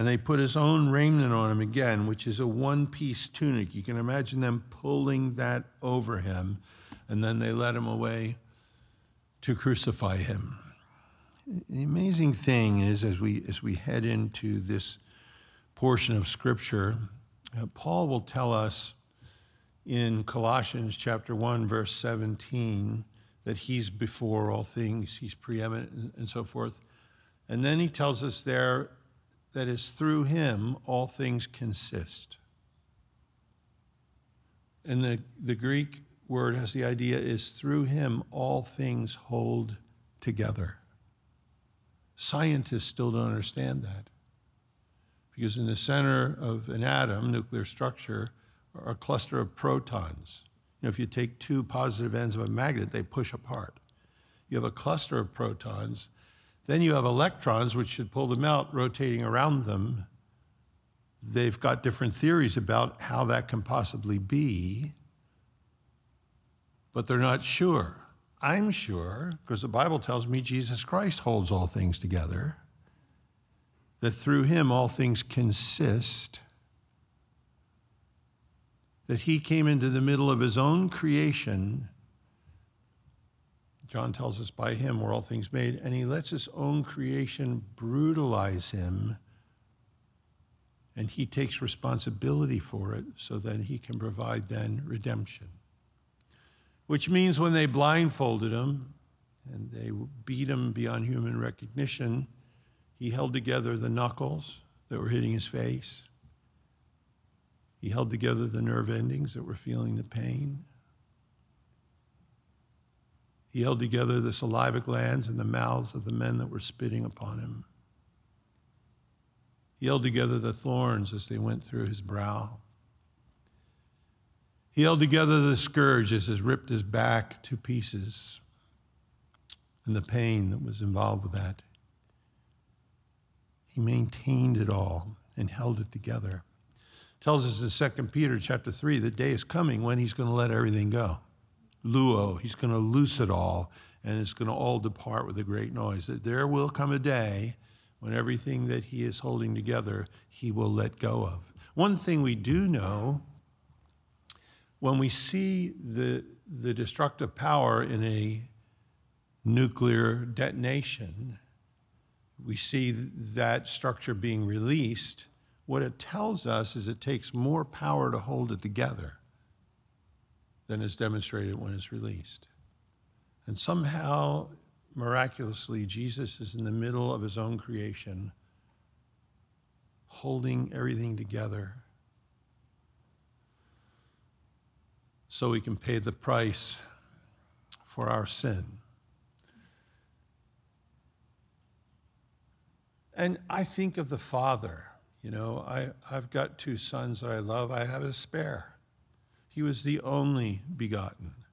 And they put his own raiment on him again, which is a one-piece tunic. You can imagine them pulling that over him, and then they led him away to crucify him. The amazing thing is, as we head into this portion of Scripture, Paul will tell us in Colossians chapter 1, verse 17, that he's before all things, he's preeminent, and so forth. And then he tells us there that is through him all things consist. And the Greek word has the idea is through him all things hold together. Scientists still don't understand that. Because in the center of an atom, nuclear structure, are a cluster of protons. If you take two positive ends of a magnet, they push apart. You have a cluster of protons. Then you have electrons, which should pull them out, rotating around them. They've got different theories about how that can possibly be, but they're not sure. I'm sure, because the Bible tells me Jesus Christ holds all things together, that through him all things consist, that he came into the middle of his own creation. John tells us by him were all things made, and he lets his own creation brutalize him, and he takes responsibility for it so that he can provide then redemption. Which means when they blindfolded him and they beat him beyond human recognition, he held together the knuckles that were hitting his face. He held together the nerve endings that were feeling the pain. He held together the saliva glands and the mouths of the men that were spitting upon him. He held together the thorns as they went through his brow. He held together the scourge as it ripped his back to pieces and the pain that was involved with that. He maintained it all and held it together. It tells us in 2 Peter chapter 3, the day is coming when he's going to let everything go. Luo, he's going to loose it all, and it's going to all depart with a great noise. That there will come a day when everything that he is holding together, he will let go of. One thing we do know, when we see the destructive power in a nuclear detonation, we see that structure being released. What it tells us is it takes more power to hold it together than is demonstrated when it's released. And somehow, miraculously, Jesus is in the middle of his own creation, holding everything together so he can pay the price for our sin. And I think of the Father. I've got two sons that I love. I have a spare. He was the only begotten.